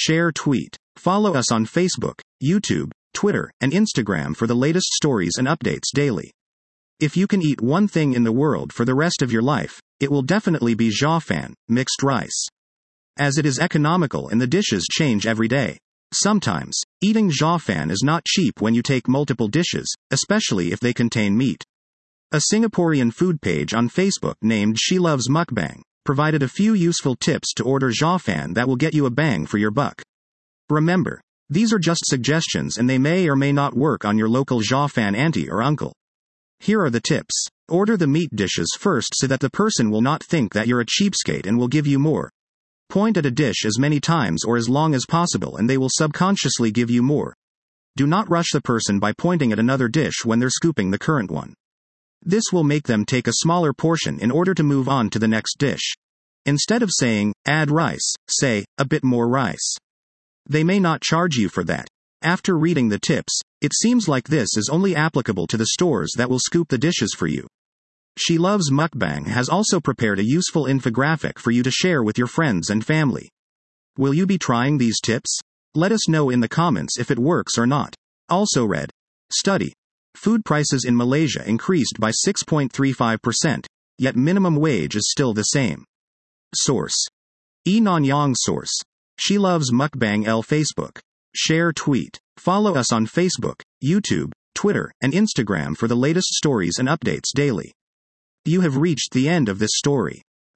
share, tweet. Follow us on Facebook, YouTube, Twitter, and Instagram for the latest stories and updates daily. If you can eat one thing in the world for the rest of your life, it will definitely be Jia Fan, mixed rice. As it is economical and the dishes change every day. Sometimes, eating Jia Fan is not cheap when you take multiple dishes, especially if they contain meat. A Singaporean food page on Facebook named She Loves Mukbang provided a few useful tips to order Jia Fan that will get you a bang for your buck. Remember, these are just suggestions and they may or may not work on your local Jia Fan auntie or uncle. Here are the tips. Order the meat dishes first so that the person will not think that you're a cheapskate and will give you more. Point at a dish as many times or as long as possible and they will subconsciously give you more. Do not rush the person by pointing at another dish when they're scooping the current one. This will make them take a smaller portion in order to move on to the next dish. Instead of saying, add rice, say, a bit more rice. They may not charge you for that. After reading the tips, it seems like this is only applicable to the stores that will scoop the dishes for you. She Loves Mukbang has also prepared a useful infographic for you to share with your friends and family. Will you be trying these tips? Let us know in the comments if it works or not. Also read. Study. Food prices in Malaysia increased by 6.35%, yet minimum wage is still the same. Source. Nanyang Source. She Loves Mukbang L Facebook. Share, tweet. Follow us on Facebook, YouTube, Twitter, and Instagram for the latest stories and updates daily. You have reached the end of this story.